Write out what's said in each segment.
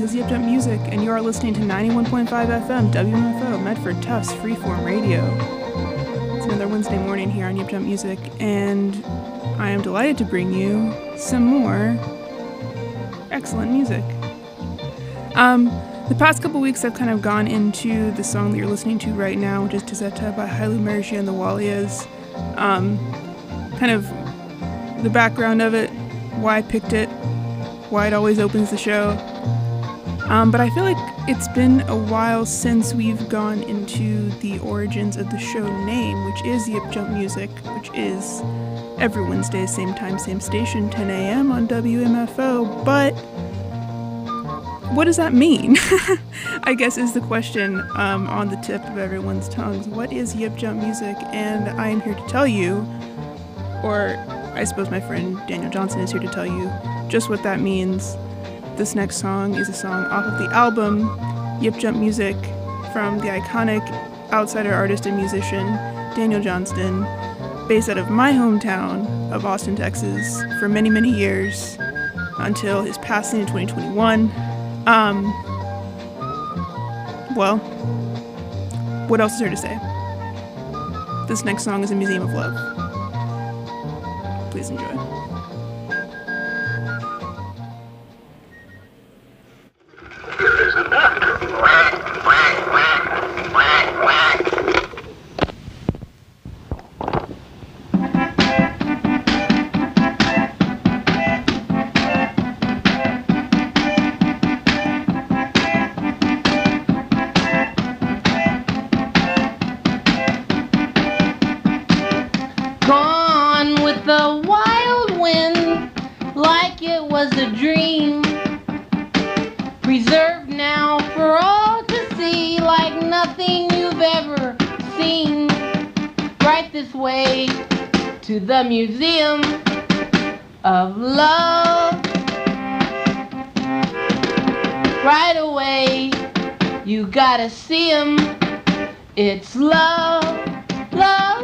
is Yip Jump Music, and you are listening to 91.5 FM WMFO, Medford Tufts Freeform Radio. It's another Wednesday morning here on Yip Jump Music, and I am delighted to bring you some more excellent music. The past couple weeks I've kind of gone into the song that you're listening to right now, which is Tazetta by Hailu Mergia and the Walias. Kind of the background of it, why I picked it, why it always opens the show. But I feel like it's been a while since we've gone into the origins of the show name, which is Yip Jump Music, which is every Wednesday, same time, same station, 10 a.m. on WMFO. But what does that mean? I guess is the question on the tip of everyone's tongues. What is Yip Jump Music? And I am here to tell you, or I suppose my friend Daniel Johnson is here to tell you just what that means. This next song is a song off of the album Yip Jump Music from the iconic outsider artist and musician Daniel Johnston, based out of my hometown of Austin, Texas, for many, many years until his passing in 2021. Well, what else is there to say? This next song is a museum of love. Please enjoy. The Museum of Love. Right away, you gotta see 'em. It's love, love,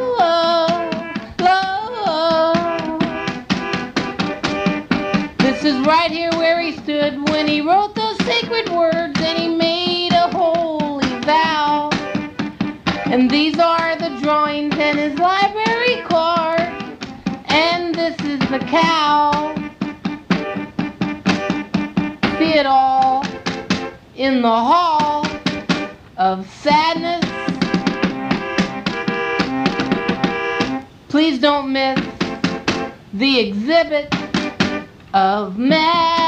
love. This is right here where he stood when he wrote those sacred words and he made a holy vow. And these are the drawings and his library card. And this is the cow. See it all in the hall of sadness. Please don't miss the exhibit of madness.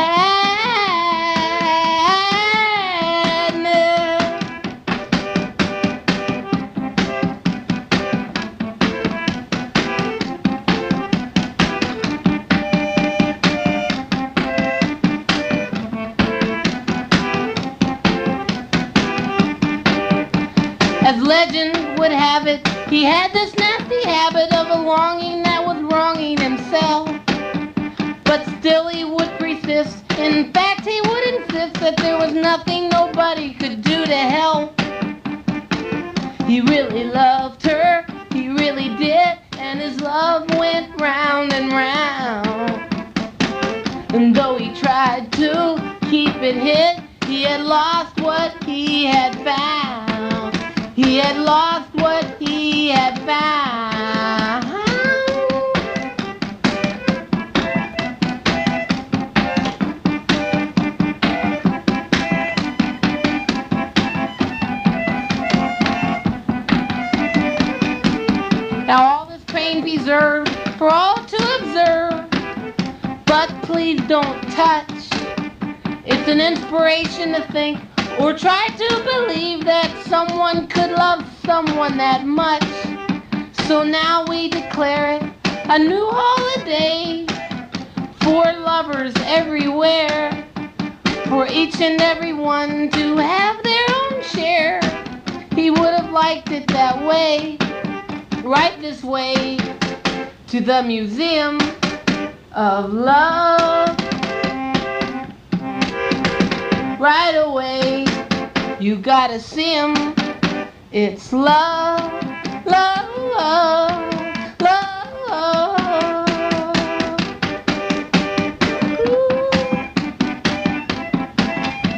As legend would have it, he had this nasty habit of a longing that was wronging himself. But still he would persist. In fact, he would insist that there was nothing nobody could do to help. He really loved her, he really did, and his love went round and round. And though he tried to keep it hid, he had lost what he had found. He had lost what he had found. Now all this pain preserved for all to observe, but please don't touch. It's an inspiration to think or try to believe that someone could love someone that much. So now we declare it a new holiday for lovers everywhere, for each and every one to have their own share. He would have liked it that way, right this way, to the Museum of Love. Right away, you gotta see 'em. It's love, love, love, love. Ooh.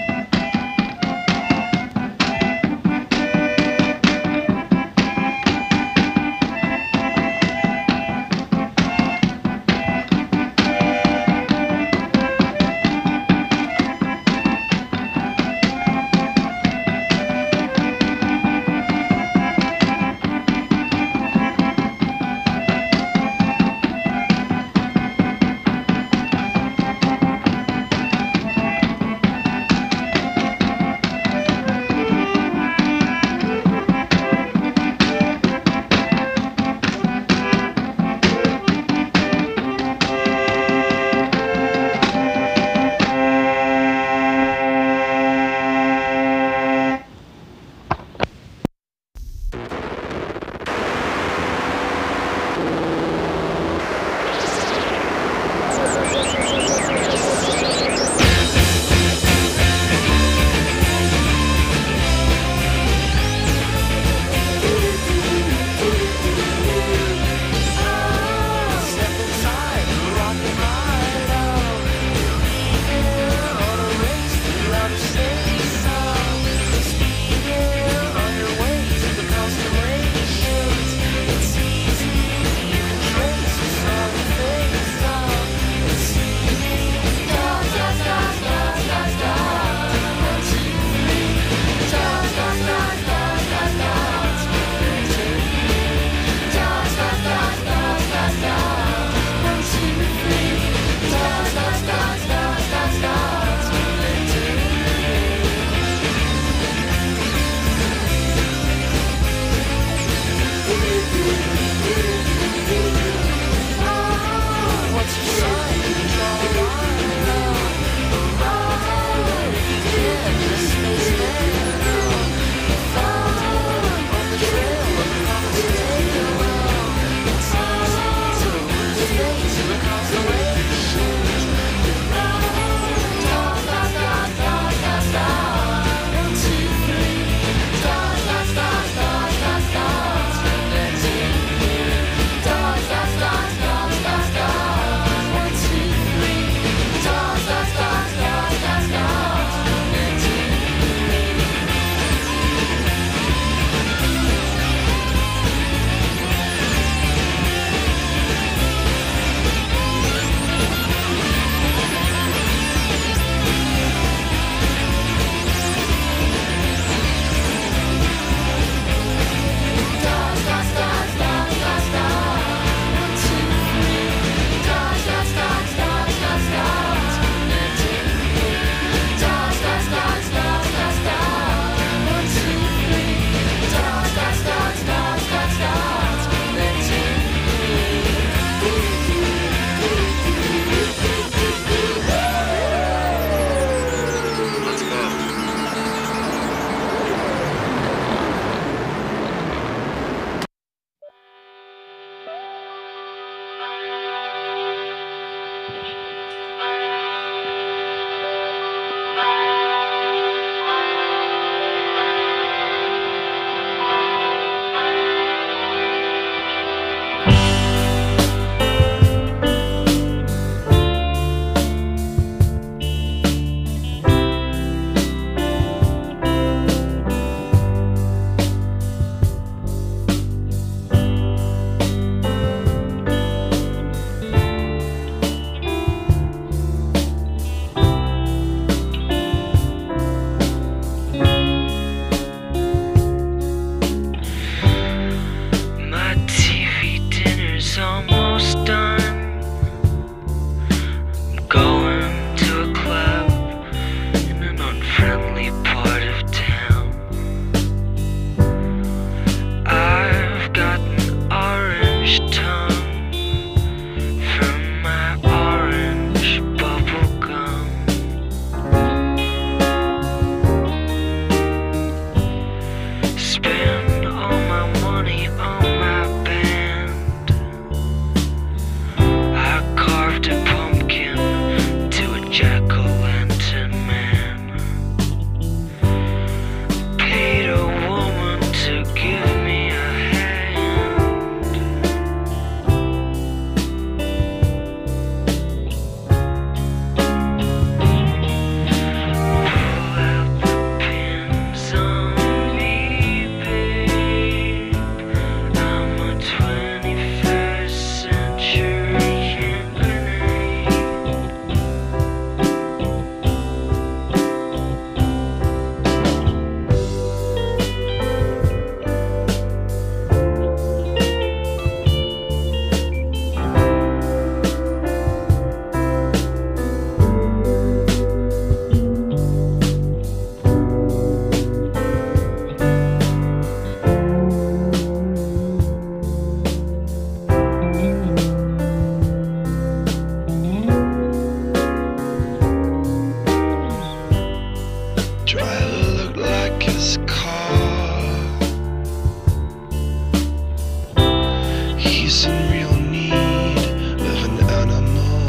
peace and real need of an animal.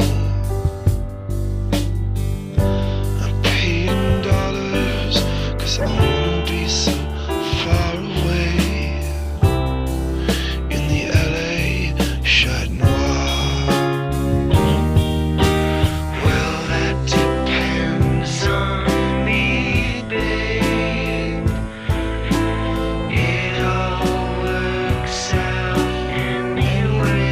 I'm paid in dollars, 'cause I wanna be so far away in the LA Chat Noir. Well, that depends on me, babe. It all works out anyway.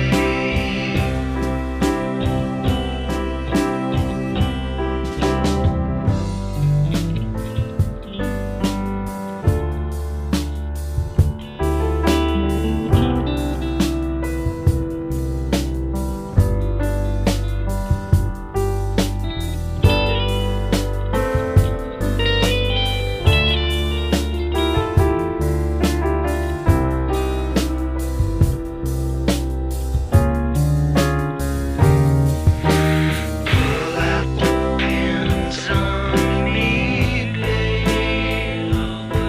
Well, that depends on me, babe.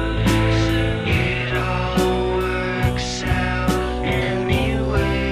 It all works out anyway.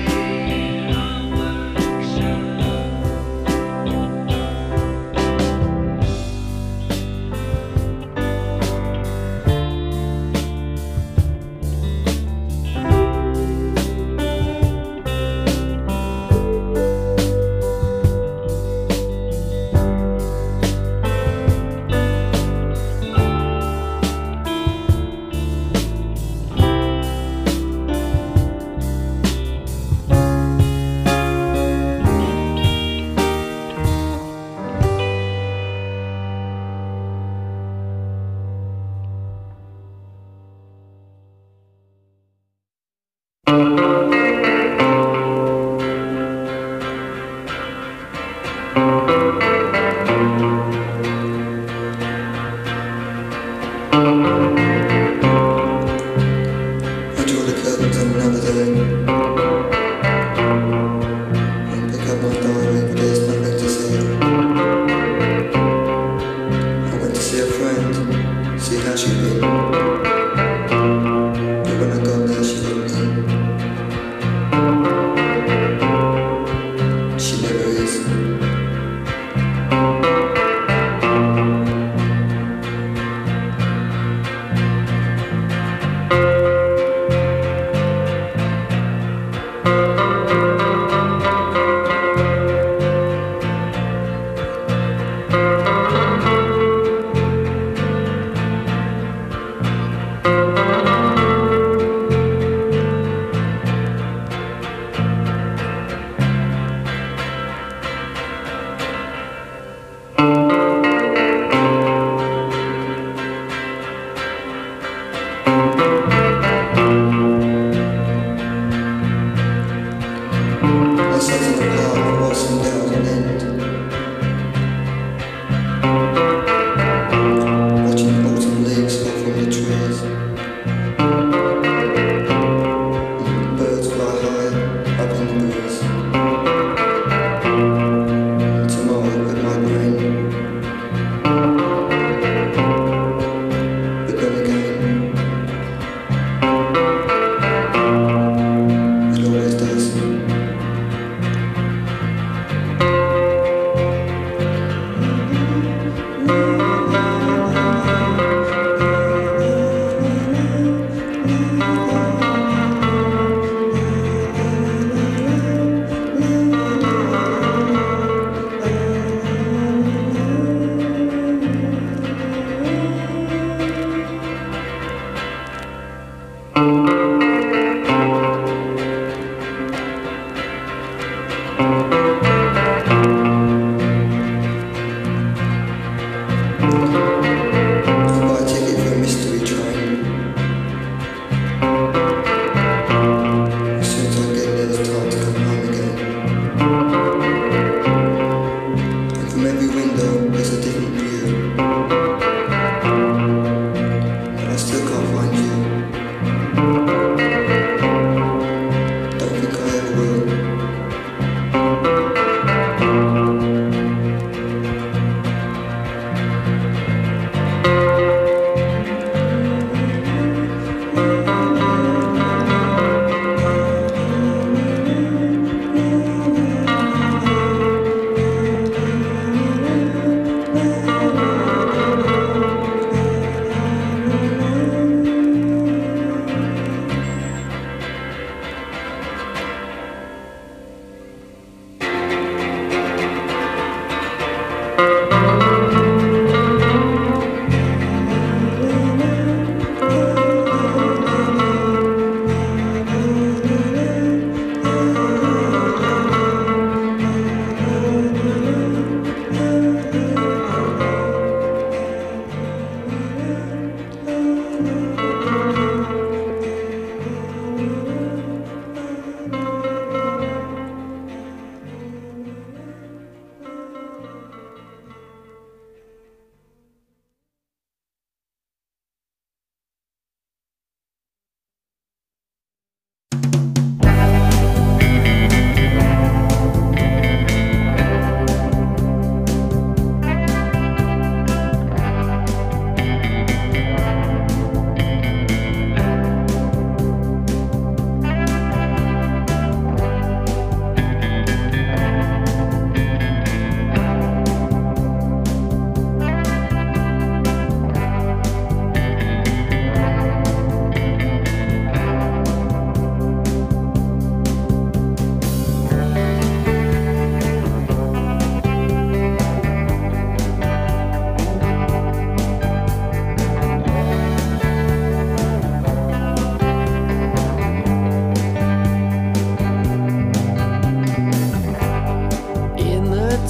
I draw the curtains on another day. I pick up my diary, but there's nothing to see. I went to see a friend, see how she'd been. But when I got there, she wasn't in. She never is.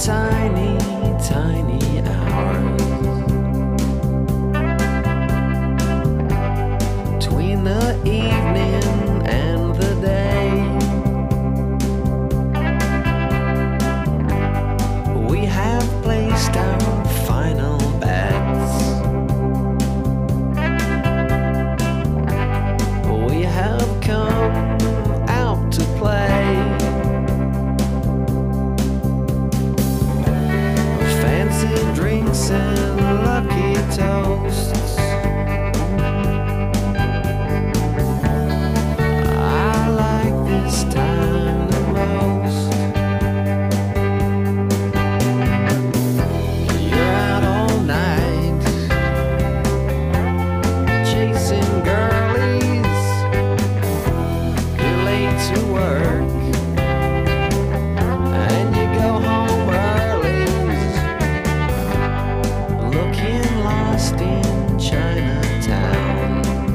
tiny, tiny hours between the evening and the day. We have placed our final bets. We have come out to play. Fancy drinks and lucky toasts. I like this time the most. You're out all night chasing girlies. You're late to work and you go home early, looking lost in Chinatown.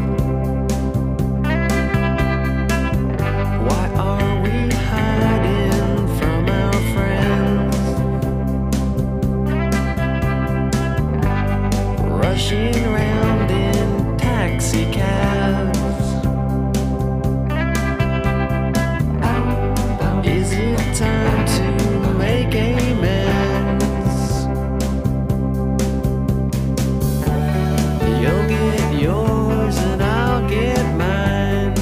Why are we hiding from our friends? Rushing round in taxi cabs. Is it time to make amends? You'll get yours and I'll get mine.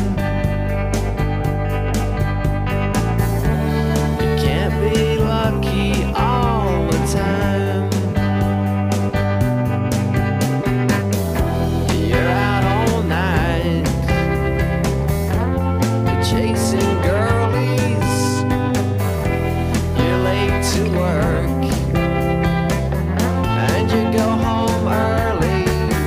You can't be lucky all the time. You're out all night chasing girlies. You're late to work and you go home early.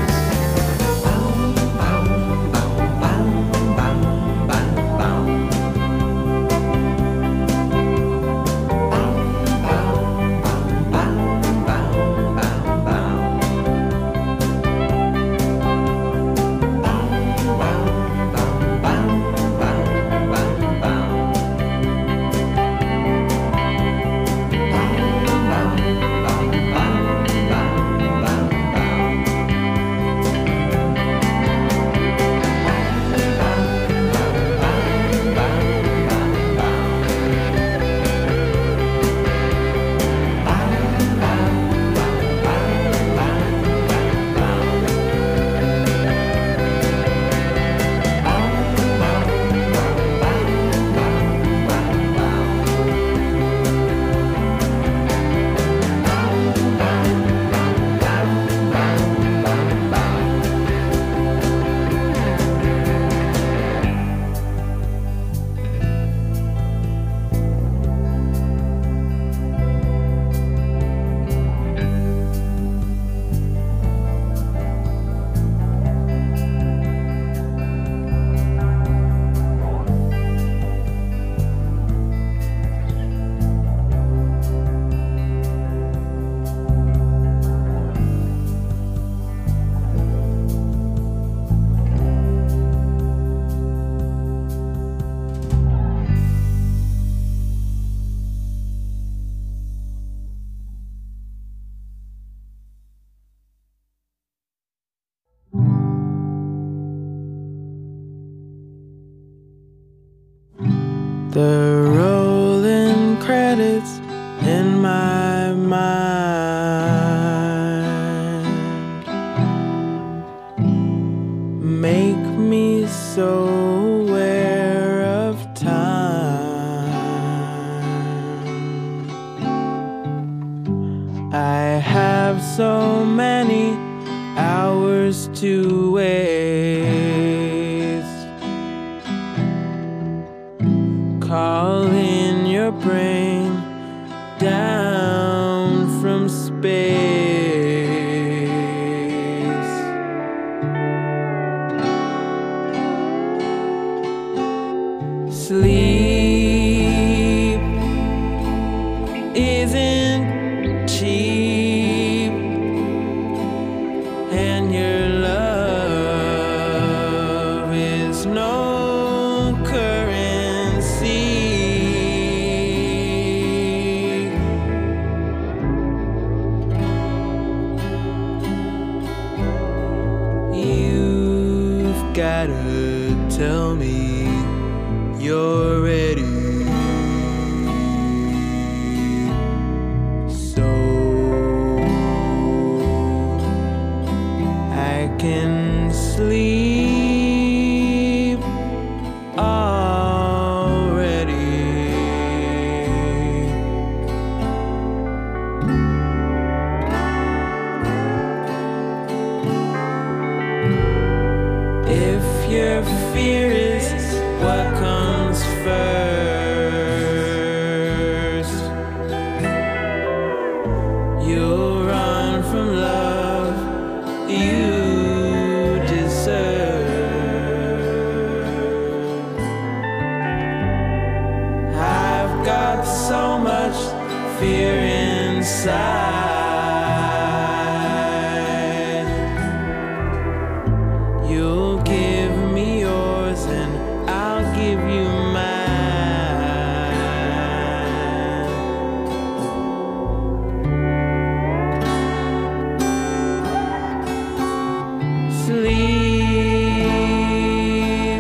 The rolling credits in my mind make me so aware of time. I have so many hours to waste. Call in your brain down from space. Sleep isn't cheap, and your love is no currency. you're ready. So I can sleep already. If your fear is what comes first, you'll run from love you deserve. I've got so much fear inside. You'll give me yours and I'll give you mine. Sleep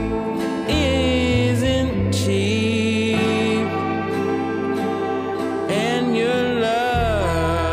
isn't cheap, and your love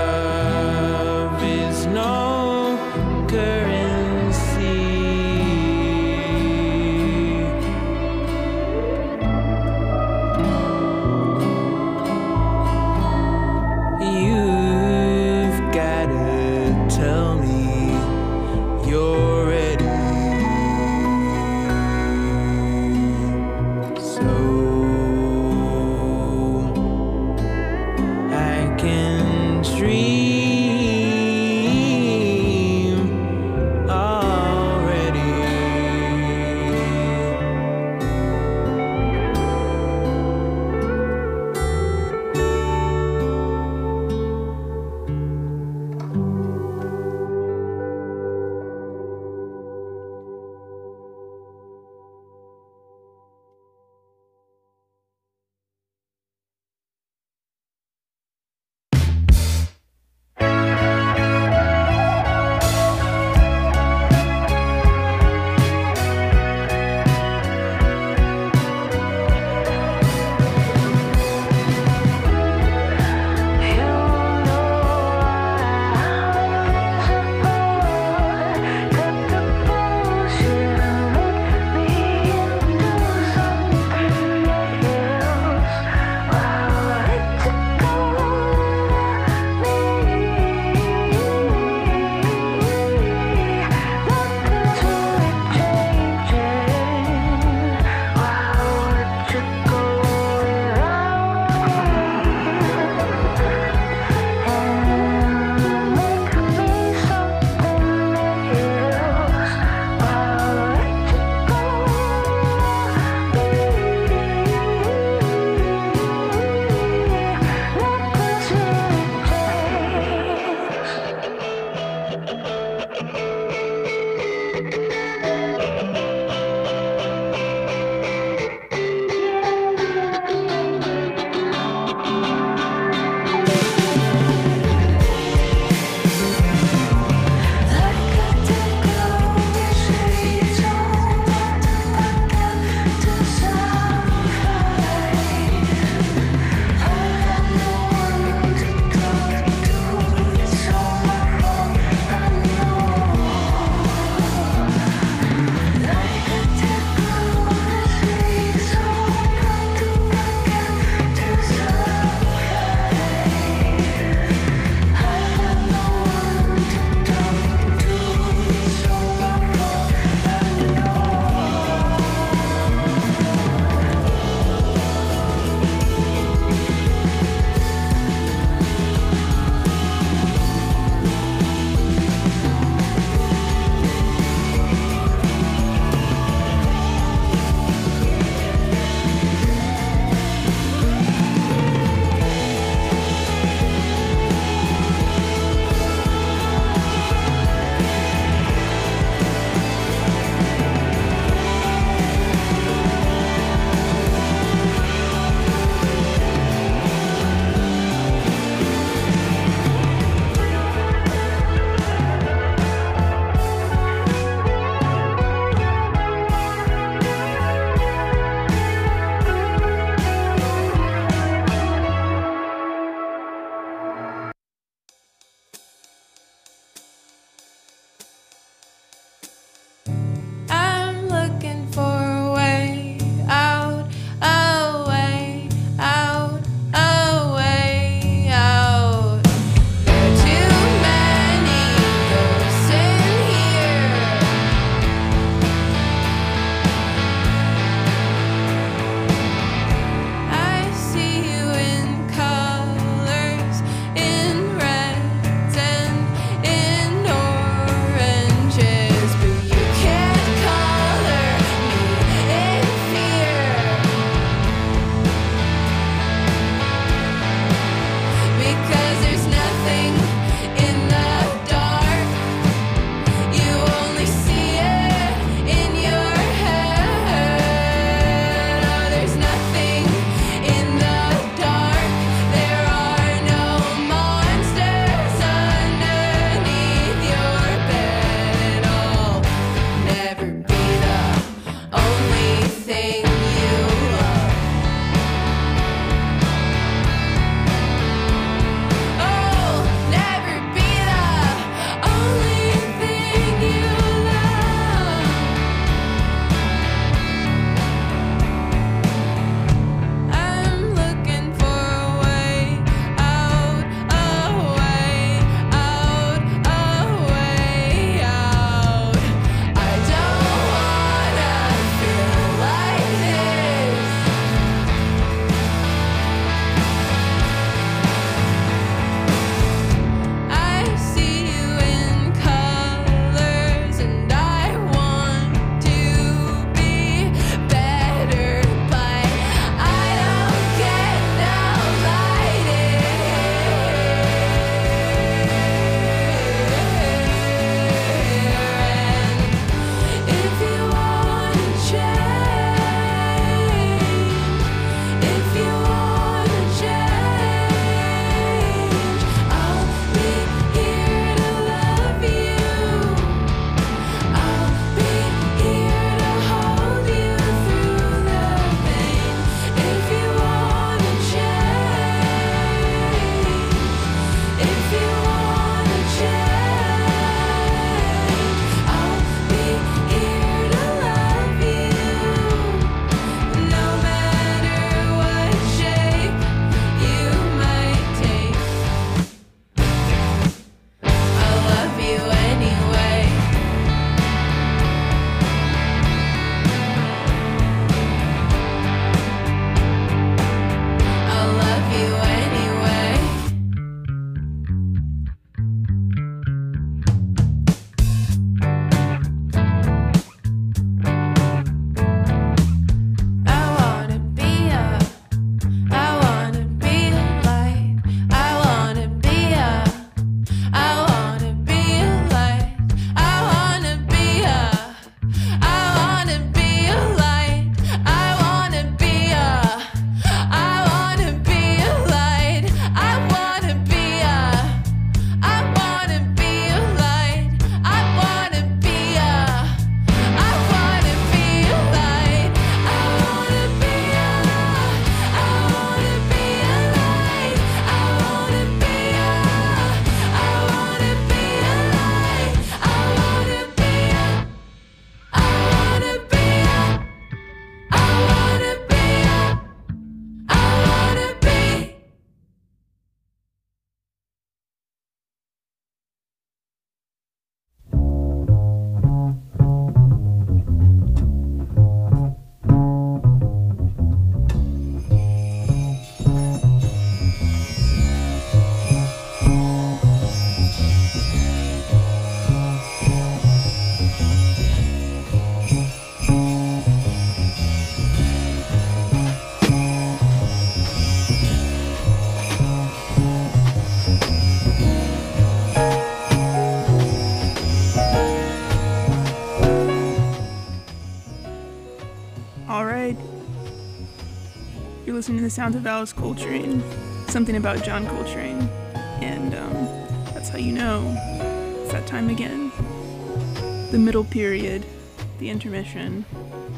You're listening to the sounds of Alice Coltrane, something about John Coltrane, and that's how you know it's that time again. The middle period, the intermission,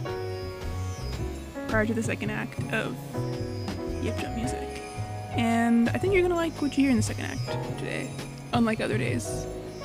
prior to the second act of Yip Jump Music. And I think you're gonna like what you hear in the second act today, unlike other days.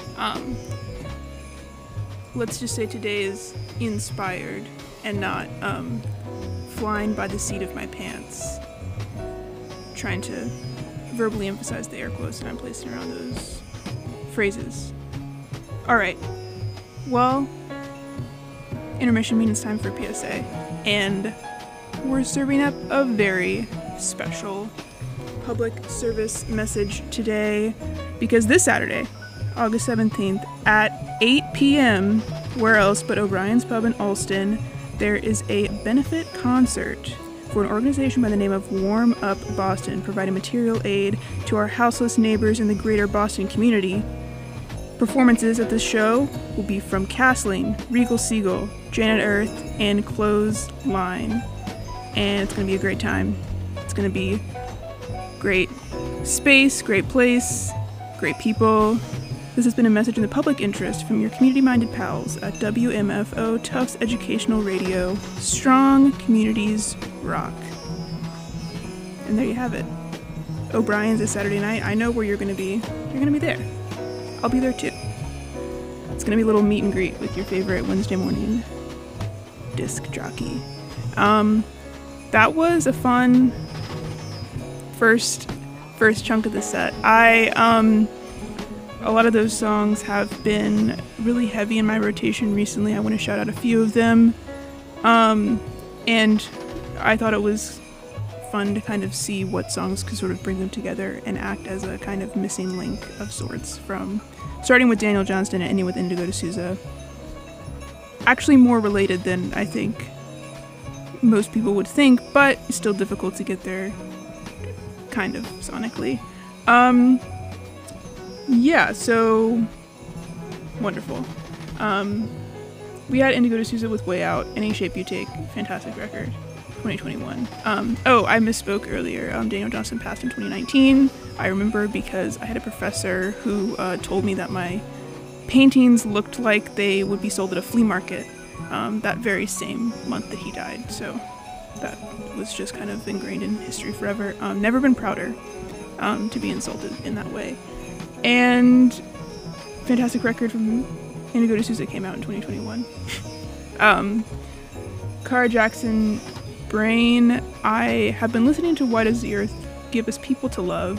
Let's just say today is inspired and not flying by the seat of my pants, trying to verbally emphasize the air quotes that I'm placing around those phrases. Alright, well, intermission means it's time for PSA, and we're serving up a very special public service message today, because this Saturday, August 17th at 8 p.m., where else but O'Brien's Pub in Allston, there is a benefit concert for an organization by the name of Warm Up Boston, providing material aid to our houseless neighbors in the greater Boston community. Performances at this show will be from Castling, Regal Seagull, Janet Earth, and Clothesline. And it's going to be a great time. It's going to be great space, great place, great people. This has been a message in the public interest from your community-minded pals at WMFO Tufts Educational Radio. Strong communities rock. And there you have it. O'Brien's is Saturday night. I know where you're going to be. You're going to be there. I'll be there too. It's going to be a little meet and greet with your favorite Wednesday morning disc jockey. That was a fun first chunk of the set. A lot of those songs have been really heavy in my rotation recently. I want to shout out a few of them. And I thought it was fun to kind of see what songs could sort of bring them together and act as a kind of missing link of sorts, from starting with Daniel Johnston and ending with Indigo D'Souza. Actually more related than I think most people would think, but still difficult to get there kind of sonically. Yeah, so wonderful. We had Indigo D'Souza with Way Out, Any Shape You Take, fantastic record, 2021. I misspoke earlier. Daniel Johnston passed in 2019. I remember because I had a professor who told me that my paintings looked like they would be sold at a flea market that very same month that he died. So that was just kind of ingrained in history forever. Never been prouder to be insulted in that way. And fantastic record from Indigo D'Souza came out in 2021. Cara Jackson, Brain. I have been listening to Why Does the Earth Give Us People to Love?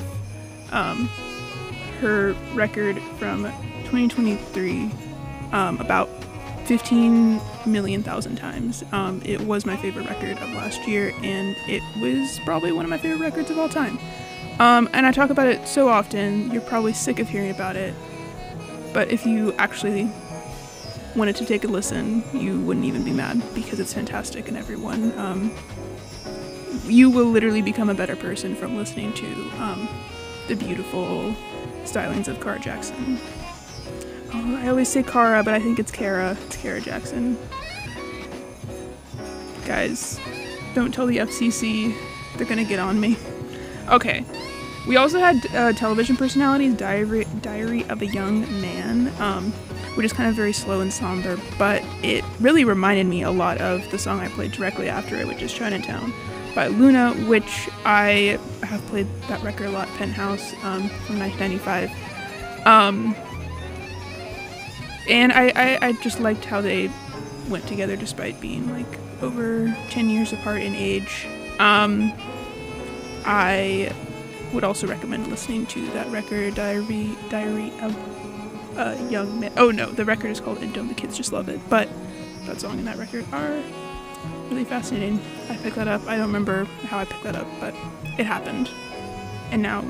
Her record from 2023 about 15 million thousand times. It was my favorite record of last year, and it was probably one of my favorite records of all time. And I talk about it so often, you're probably sick of hearing about it, but if you actually wanted to take a listen, you wouldn't even be mad, because it's fantastic, and everyone, you will literally become a better person from listening to the beautiful stylings of Cara Jackson. Oh, I always say Cara, but I think it's Cara. It's Cara Jackson. Guys, don't tell the FCC, they're gonna get on me. Okay, we also had television personalities, Diary of a Young Man, which is kind of very slow and somber, but it really reminded me a lot of the song I played directly after it, which is Chinatown by Luna, which I have played that record a lot, Penthouse, from 1995. And I just liked how they went together despite being like over 10 years apart in age. I would also recommend listening to that record, Diary of a Young Man. Oh no, the record is called And Don't the Kids Just Love It, but that song and that record are really fascinating. I picked that up. I don't remember how I picked that up, but it happened. And now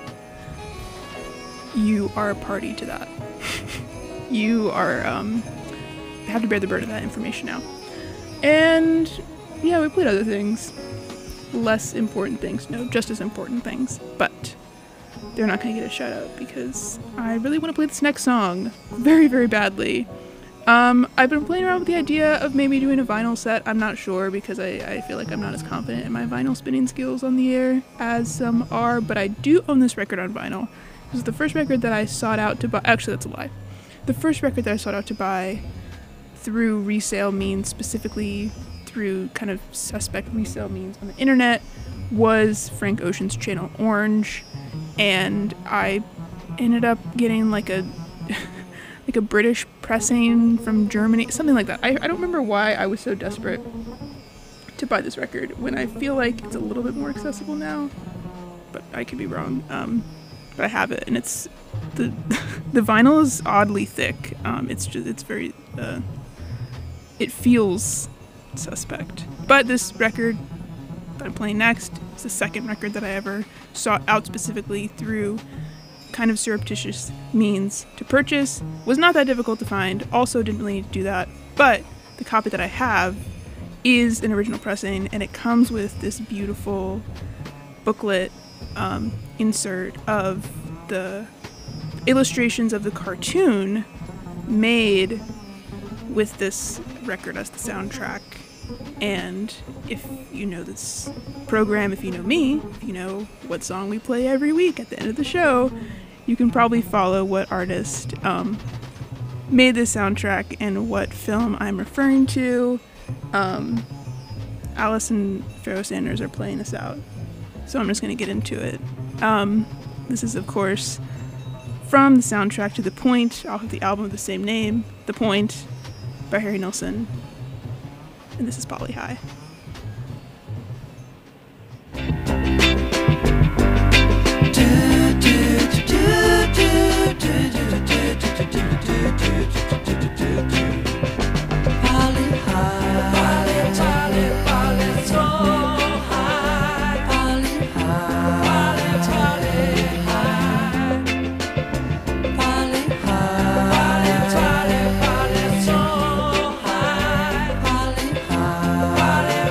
you are a party to that. You are, have to bear the burden of that information now. And yeah, we played other things. Less important things. No, just as important things. But they're not going to get a shout out because I really want to play this next song very, very badly. I've been playing around with the idea of maybe doing a vinyl set. I'm not sure because I feel like I'm not as confident in my vinyl spinning skills on the air as some are, but I do own this record on vinyl. This is the first record that I sought out to buy. Actually, that's a lie. The first record that I sought out to buy through resale means, specifically through kind of suspect resale means on the internet, was Frank Ocean's Channel Orange, and I ended up getting like a like a British pressing from Germany, something like that. I don't remember why I was so desperate to buy this record when I feel like it's a little bit more accessible now, but I could be wrong. But I have it, and it's the vinyl is oddly thick. It's very it feels suspect. But this record that I'm playing next is the second record that I ever sought out specifically through kind of surreptitious means to purchase. Was not that difficult to find, also didn't really need to do that, but the copy that I have is an original pressing, and it comes with this beautiful booklet insert of the illustrations of the cartoon made with this record as the soundtrack. And if you know this program, if you know me, if you know what song we play every week at the end of the show, you can probably follow what artist made this soundtrack and what film I'm referring to. Alice and Pharoah Sanders are playing us out, so I'm just going to get into it. This is, of course, from the soundtrack to The Point, off of the album of the same name, The Point, by Harry Nilsson. And this is Polly High. Polly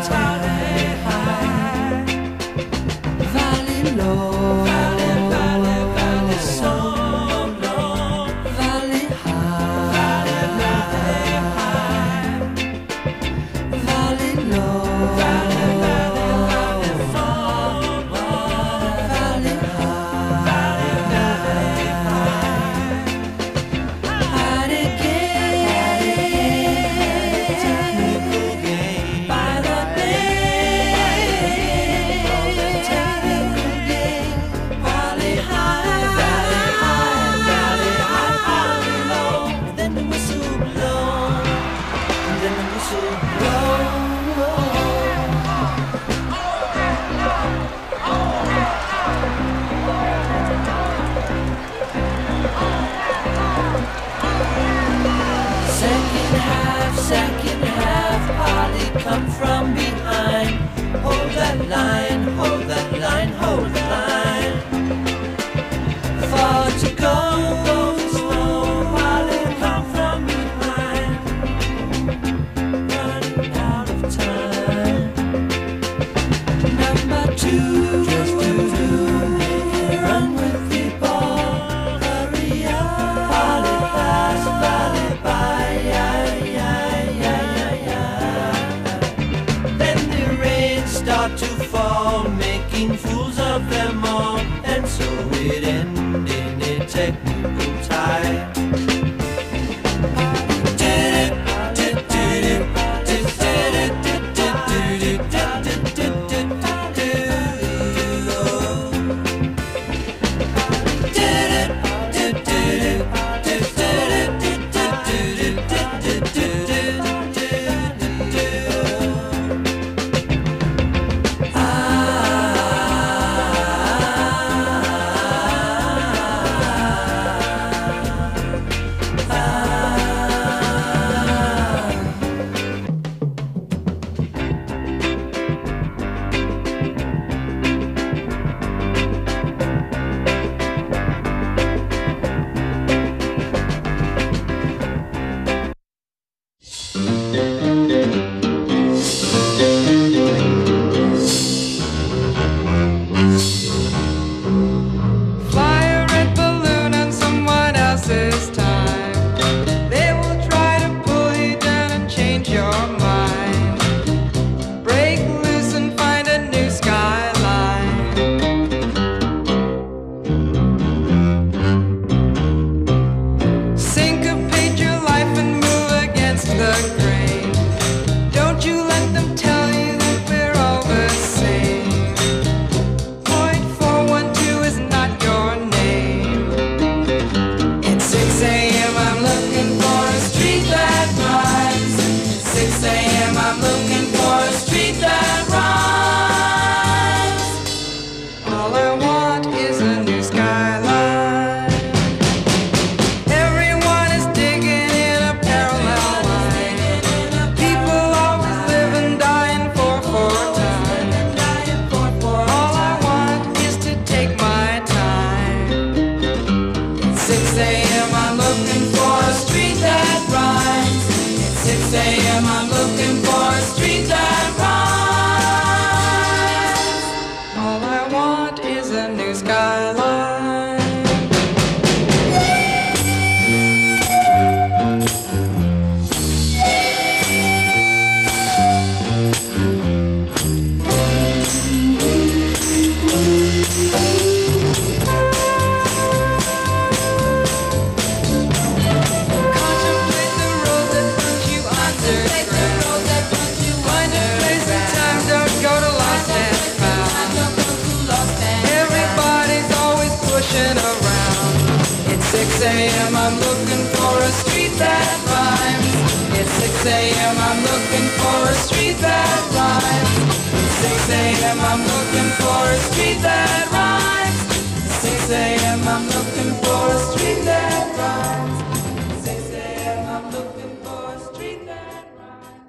a.m. I'm looking for a street that rhymes. 6 a.m. I'm looking for a street that rhymes. 6 a.m. I'm looking for a street that rhymes. 6 a.m. I'm looking for a street that rhymes.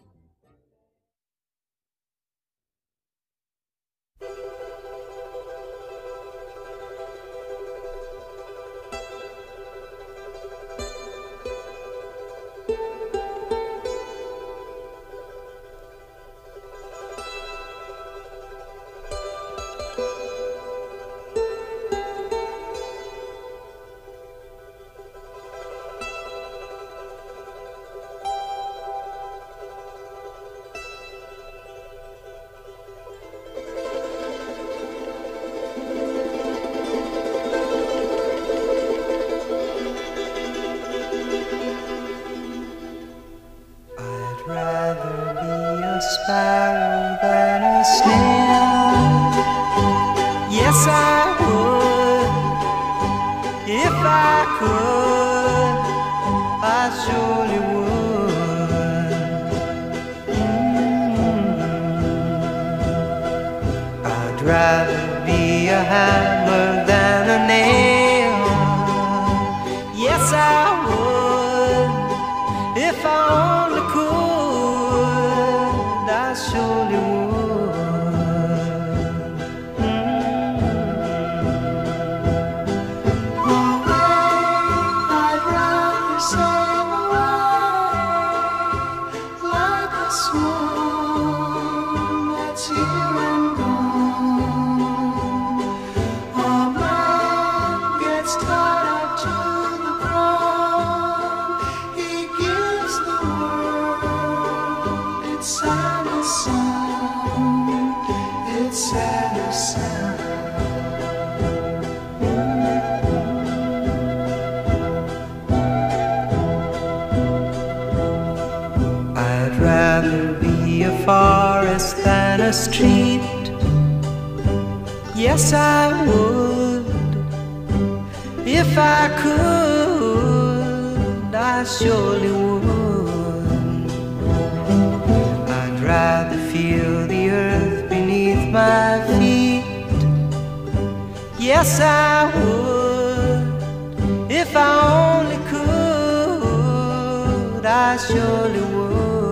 Sparrow than a snail. Yes, I would. If I could, I surely would. I'd rather be a hammer than a nail. Yes, I would. If I only could, I surely would. I'd rather sail away like a swan that's here and gone. A man gets tied up to the ground. He gives the world its saddest sound, its saddest sound. I'd rather be a forest than a street. Yes, I would. If I could, I surely would. I'd rather feel the earth beneath my feet. Yes, I would. If I only could, I surely would.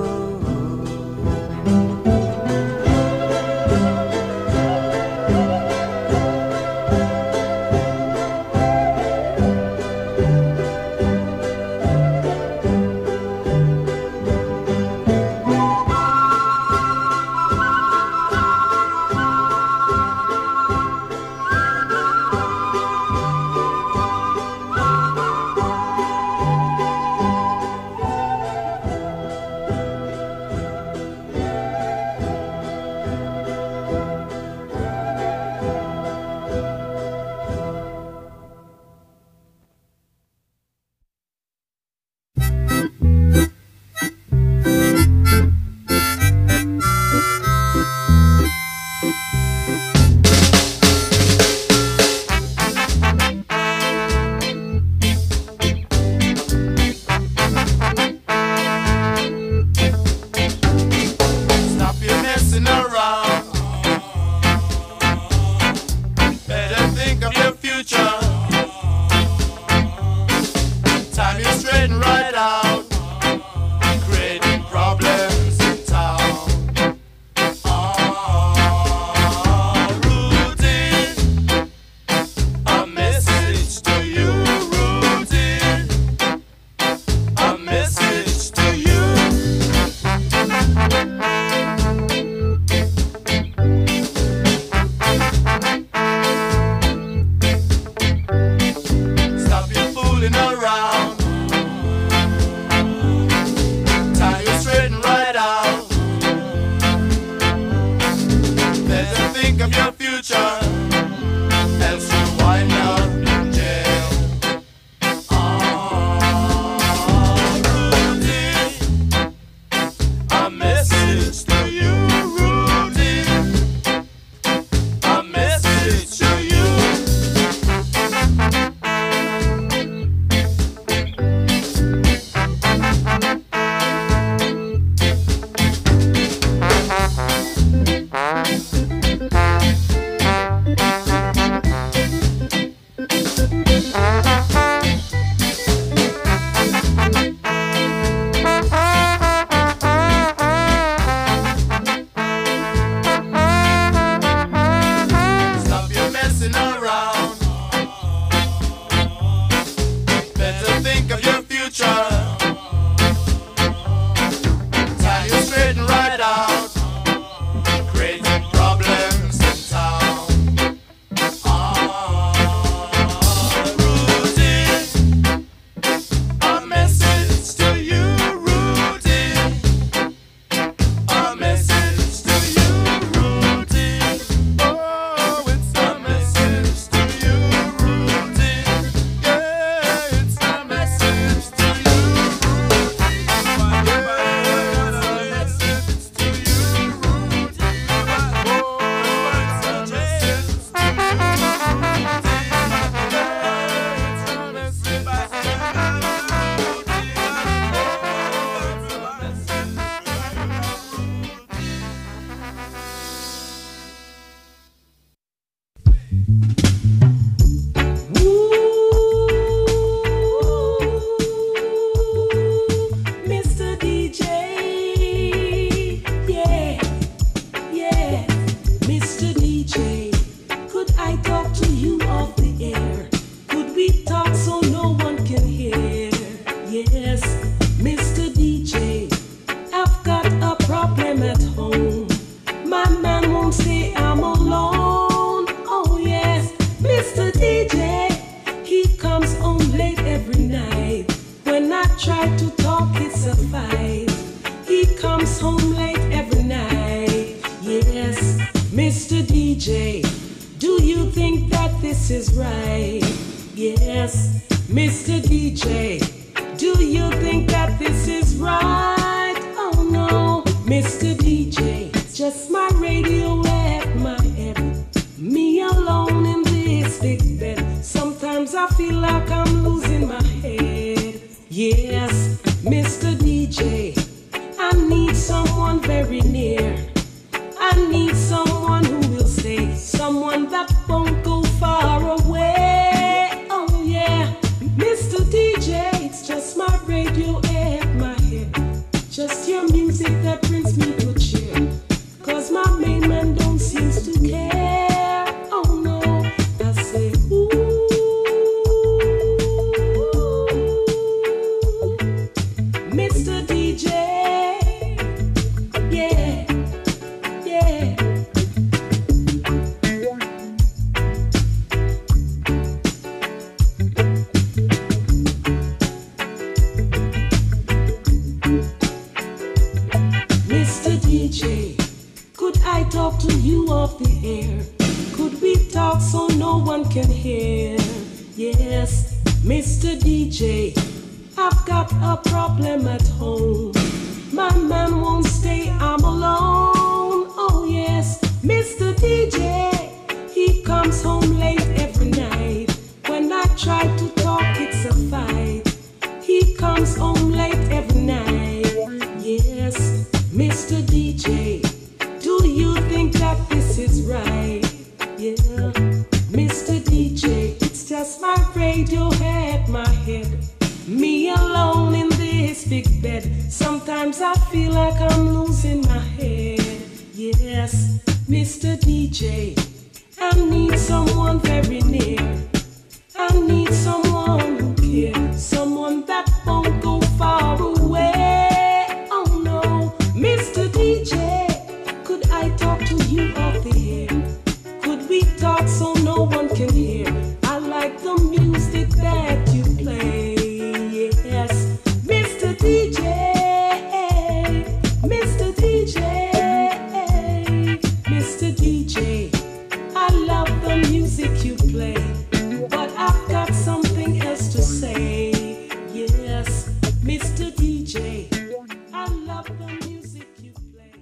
Stop your messing around. Better think of your future. Time you straighten right out, creating problems in town. Routine, a message to you. Routine, a message to you. Stop your fooling around. Time you straighten right out. Better think of your future, else you wind up in jail. Routine, a message to you. Routine, a message to you. won't say I'm alone. Oh yes, Mr. DJ, he comes home late every night. When I try to talk, it's a fight. He comes home late every night. Yes, Mr. DJ, do you think that this is right? Yes, Mr. DJ, do you think that this is right? Oh no, Mr. DJ, it's just my radio at my head. Me alone in this big bed. Sometimes I feel like I'm losing my head. Yes, Mr. DJ, I need someone very near. I need someone who will stay, someone that won't go far away. Oh yeah, Mr. DJ, it's just my radio at my head. Just your music that brings me good cheer. Cause my main man don't seem to care. Oh no, I say ooh, Mr. DJ, yeah, yeah. Mr. DJ, could I talk to you off the air? Could we talk so no one can hear? Yes, Mr. DJ, I've got a problem at home. My man won't stay, I'm alone. Oh yes, Mr. DJ, he comes home late every night. When I try to talk, it's a fight. He comes home late every night. Yes, Mr. DJ, do you think that this is right? Yeah, Mr. DJ, it's just my radio at my head. Me alone in this big bed. Sometimes I feel like I'm losing my head. Yes, Mr. DJ, I need someone very near. I need someone who cares, someone that won't go far away. Oh no, Mr. DJ, could I talk to you off the air? Could we talk so no one can hear? I like the music that you play. Yes, Mr. DJ, Mr. DJ, Mr. DJ, I love the music you play, but I've got something else to say. Yes, Mr. DJ, I love the music you play.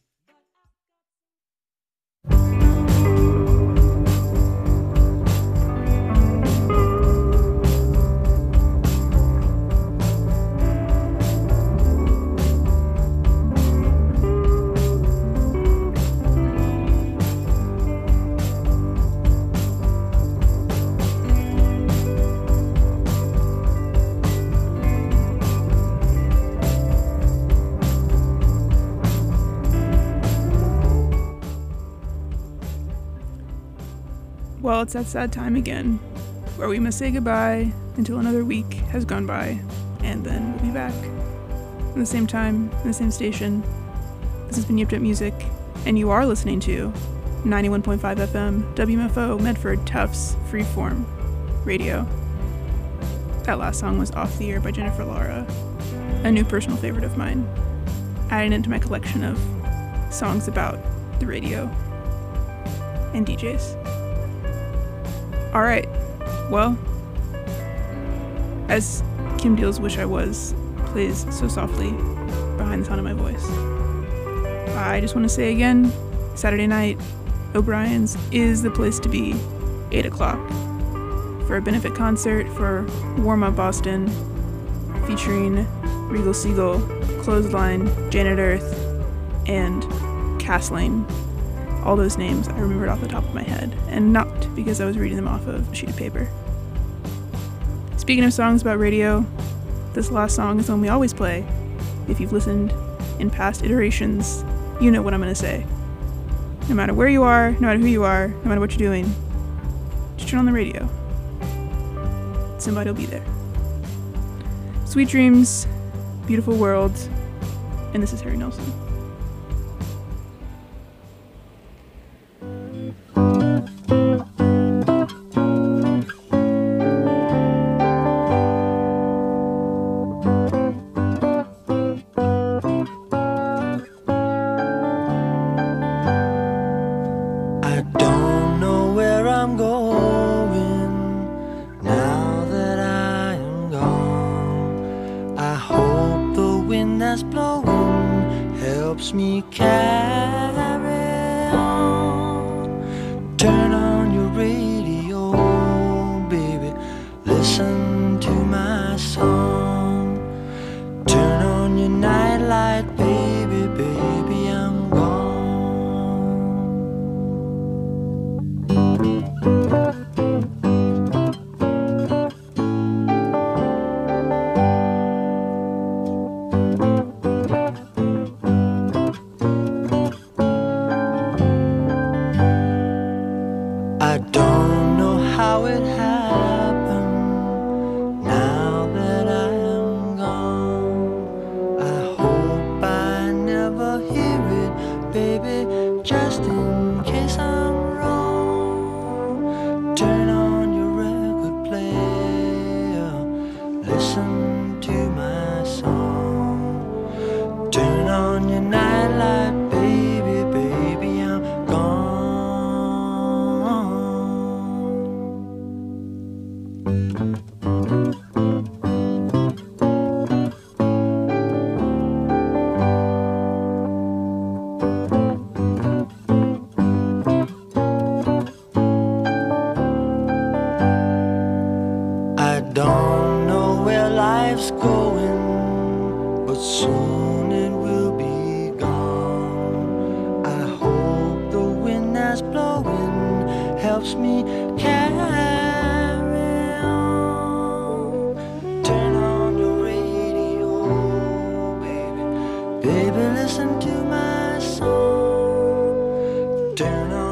Well, it's that sad time again, where we must say goodbye until another week has gone by, and then we'll be back. At the same time, in the same station. This has been Yip Yip Music, and you are listening to 91.5 FM, WMFO, Medford, Tufts, Freeform Radio. That last song was Off the Air by Jennifer Lara, a new personal favorite of mine, adding it to my collection of songs about the radio and DJs. Alright, well, as Kim Deal's Wish I Was plays so softly behind the sound of my voice, I just want to say again, Saturday night, O'Brien's is the place to be, 8 o'clock, for a benefit concert for Warm Up Boston, featuring Regal Siegel, Clothesline, Janet Earth, and Castling. All those names I remembered off the top of my head, and not because I was reading them off of a sheet of paper. Speaking of songs about radio, this last song is one we always play. If you've listened in past iterations, you know what I'm going to say. No matter where you are, no matter who you are, no matter what you're doing, just turn on the radio. Somebody will be there. Sweet dreams, beautiful world, and this is Harry Nelson. helps me carry on. Turn on your radio, baby, listen to my song. Turn on your nightlight, baby, baby, I'm gone. I don't know how it happened now that I am gone. I hope I never hear it, baby, just in case I'm wrong. Turn on your record player, listen to my song. Turn on your nightlight, baby, baby, I'm gone. I don't know where life's going, but soon it will be gone. I hope the wind that's blowing helps me carry on. Turn on your radio, baby, baby, listen to my song. Turn on